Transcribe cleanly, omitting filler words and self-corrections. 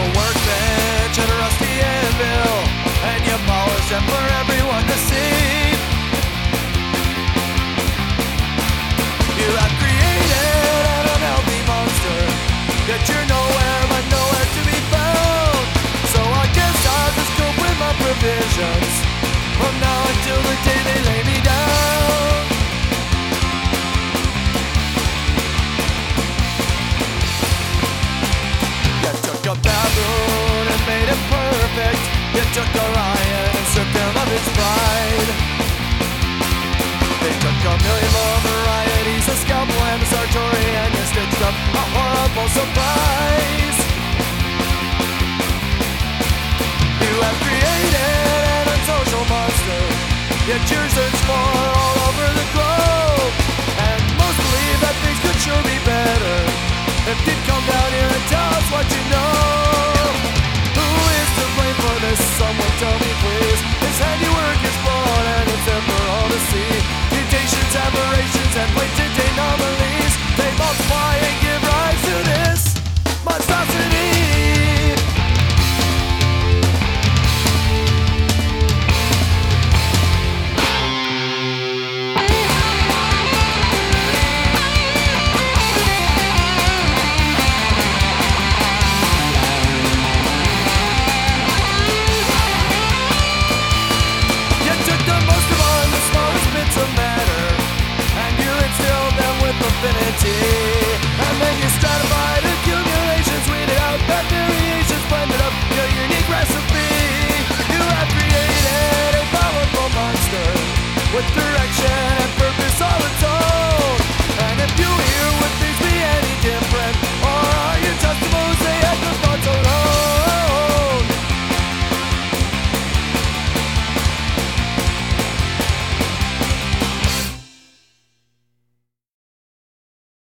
workbench and a rusty anvil, and you polish them for everyone to see. You have created an unhealthy monster, yet you're nowhere but nowhere to be found. So I guess I'll just cope with my provisions from now until the day they lay me down. You took a baboon and made it perfect. You took a lion and stripped him of his pride. They took a million more varieties, a scalpel and a sartori, and you stitched up a horrible surprise. You have created an unsocial monster, yet you search for all over the globe, and most believe that things could sure be better